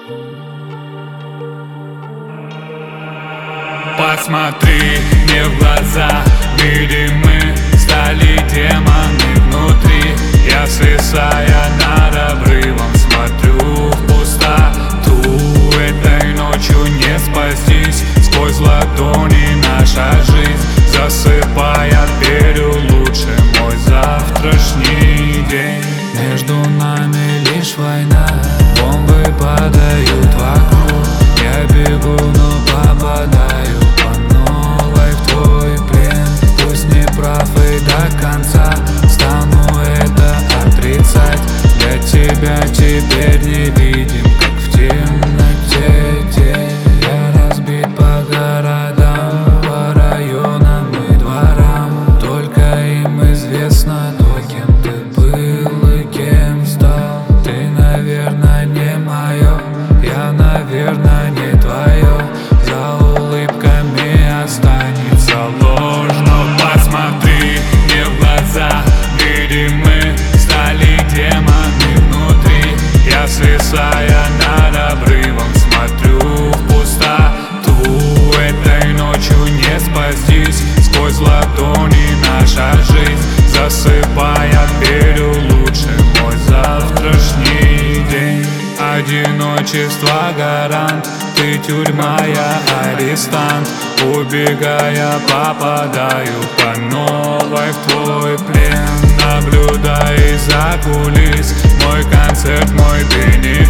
Посмотри мне в глаза, видим мы стали демоны внутри. Я, свисая над обрывом, смотрю в пустоту. Этой ночью не спастись, сквозь ладони наша жизнь засыпает. Верю, лучше мой завтрашний день. Между нами лишь война, бомбы падают вокруг. Я бегу, но попадаю по новой в твой плен. Пусть не прав и до конца, стану это отрицать. Для тебя теперь не видим, как в темноте тень. Я разбит по городам, по районам и дворам. Только им известно то, кем ты был и кем стал. Ты, наверное, не мое, я, наверное, не твое. За улыбками останется ложь. Но посмотри мне в глаза, видим мы стали демоны внутри. Я, свисая над обрывом, смотрю в пустоту. Этой ночью не спастись, сквозь ладони наша жизнь засыпает. Верю, лучше мой завтрашний день. Одиночество гарант, ты тюрьма, я арестант. Убегая, попадаю по новой в твой плен. Наблюдай за кулис, мой концерт, мой бенефис.